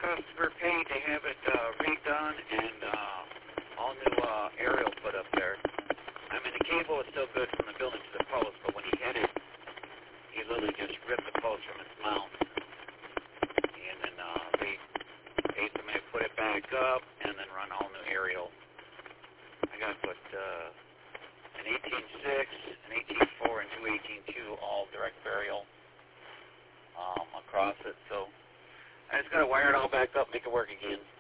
customer paid to have it redone and all new aerial put up there. I mean, the cable is still good from the building to the post, but when he hit it, he literally just ripped the post from its mount. And then they paid somebody to put it back up and then run all new aerial. I got to put an 18.6, an 18.4, and two 18.2 all direct burial across it. So I just got to wire it all back up, make it work again.